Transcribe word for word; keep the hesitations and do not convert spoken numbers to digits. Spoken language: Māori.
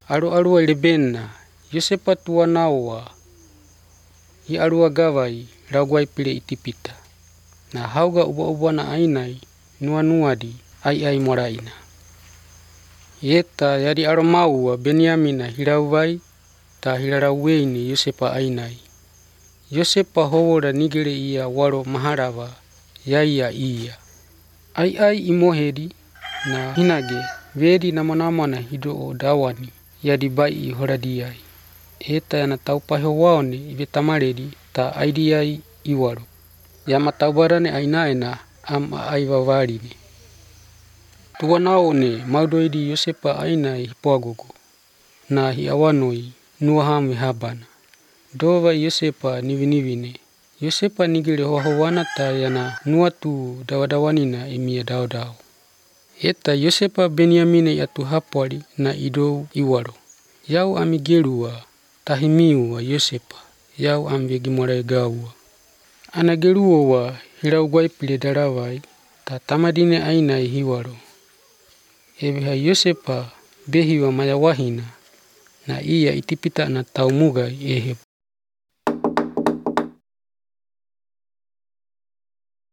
Aro-arua lebenna, Iosepa tuanaoa, hi arua gavai rauguai pire itipita. Na hauga uba-ubana ainai nuanuadi ai-ai moraina. Eta yadi aro maua Beniamina hirauvai ta hirarauweini Iosepa ainai. Iosepa hovora nigere ia waro maharava yaia ia. Ai-ai imohedi na hinage vedi namanamana hido o dawani yadi bai horadiai. Eta yana taupahe waone ive tamaredi ta aidiai iwaro. Yama taubarane ainaena am aivavarine. Tuanaone maudoidi Iosepa ainai hipoagogo. Na hi awanoi nuahame habana. Dova Iosepa nivinivine. Iosepa nigere hoahoana ta yana nuatu dawadawanina emia daudau. Eta Iosepa Beniamine atu hapwari na idou iwaro. Yau ami gerua tahimiua Iosepa. Yau am vegimore gaua. Ana geruowa hirauguai pile darawai ta tamadine ainai hiwaro. Ebeha Iosepa behiwa mayawahina na ia itipita na taumugai ehebu.